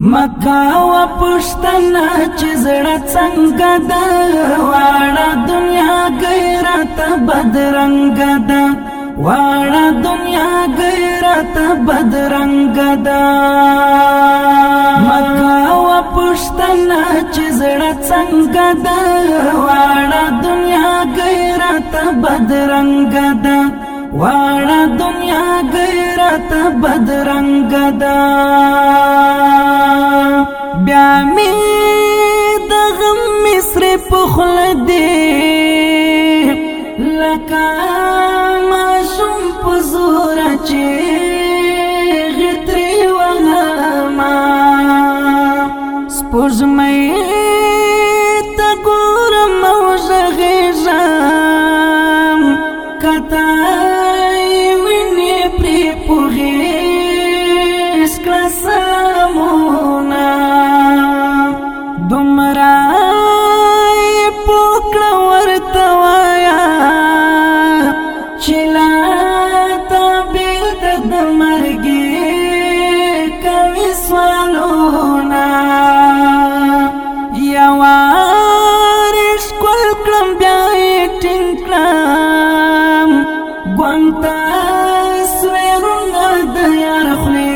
مکه و پښتنه چې زړه څنګه ده واړه دنیا غیرت بدرنګ ده واړه دنیا غیرت بدرنګ ده مکه و پښتنه چې زړه څنګه ده واړه دنیا غیرت بدرنګ ده واړه دنیا غیرت بدرنګ ده بیا می د غم مصر په خله دی لکه ماشوم په زور چې غتري وهما سپوږمۍ ته ګورم او غږېږم کته وینې پرې پوهېږ کړه سلامونه دومره یې پوکړه ورته وایه چې لا ته بېلته د مرګې کوي سوالونه یوارې ښکل کړم بیا یې ټینګ کړم ګوند ته سویرونه د یار خولې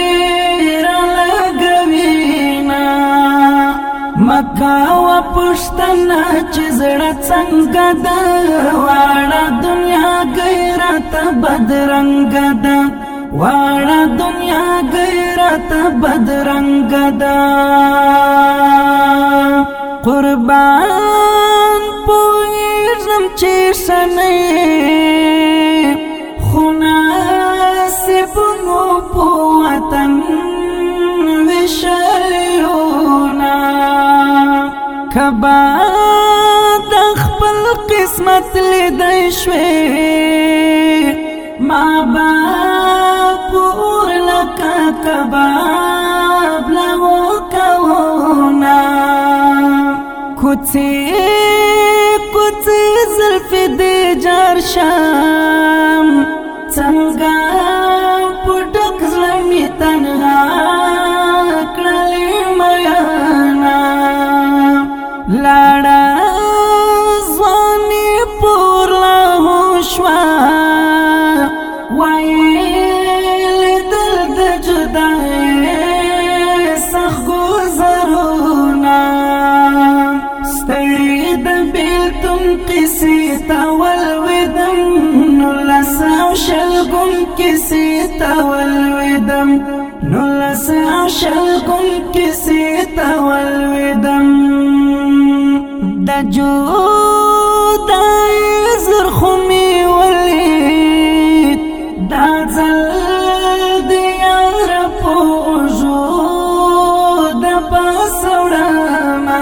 مکه و پښتنه چې زړه څنګه ده واړه دنیا غیرت بدرنګ ده واړه دنیا غیرت بدرنګ ده قربان پوهېږم چې شنې خو نصیبونو په وطن ویشلیونه کبا د خپل قسمت لیدای شوې ما با پور لکه کباب لو کونا کوڅې کوڅې زلفې دې جار شم څنګه پټک زړه مې تنها کړلې میانا لاړه ځواني پور لا هوشوا ویل دل د جدای سخت گذرونه ستړي د بیلتون قصې ته ولوېدم 19 کیسې ته ولوېدم 19 کیسې ته ولوېدم د جودای زرخو مې ولید دا ځل د یار په اوږو د پاسه وړمه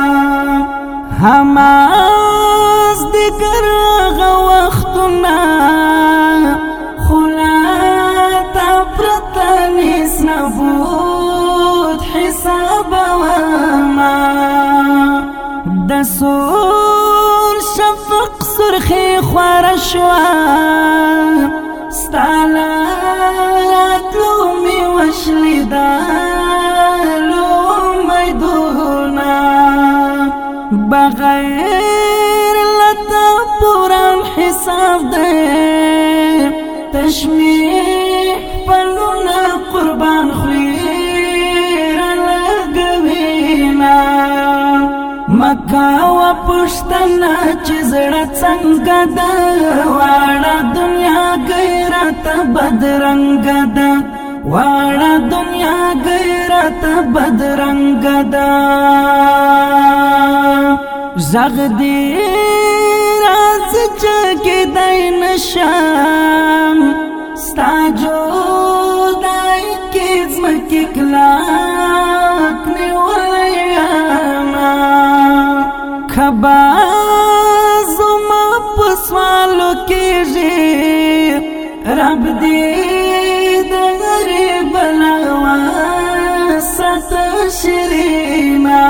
همازدګر هغه وختونه خو لا تا پرته هېڅ نبود حسابومه د سور شفق سرخی خواره شوه ستا له راتلو مې وشلېدلو امیدونه بغیر له تا پوران حساب دی تشمیح پلونه قربان خوري رالګوینه مکه و پښتنه چې زړه څنګه ده واړه دنیا غیرت بدرنګ ده واړه دنیا غیرت بدرنګ ده غږ دې راځي چې کېدای نشم ستا جدای کې ځمکې کلک نیولی یمه کبا زما په سوالو کېږي رب دې د غریب لغوه ساته شیرینه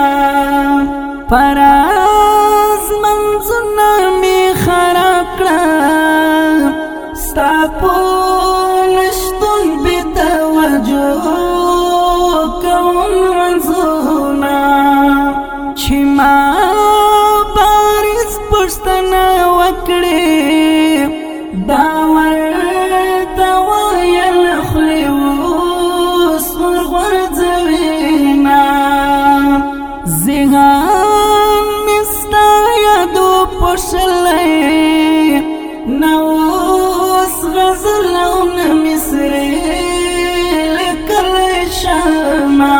پراز منځونه مې خراب کړه ستا په نشتون بې توجه منزونا چې ما بارز پښتنه وکړې دا ورته ویل خولې اوس ورغورځوینه ذهن مې ستا یادو پوښلی نه اوس غزل او نه مصرې لیکلی شمه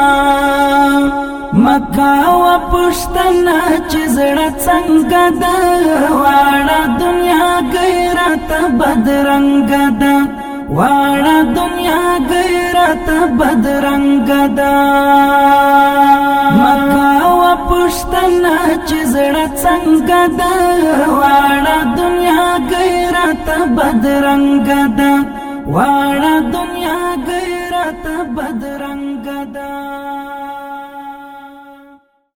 مکوه پوښتنه چې زړه څنګه ده واړه دنیا غیرت بدرنګه ده واړه دنیا غیرت بدرنګه ده مکوه پوښتنه چې زړه څنګه ده واړه دنیا غیرت بدرنګه ده واړه دنیا غیرت بدرنګه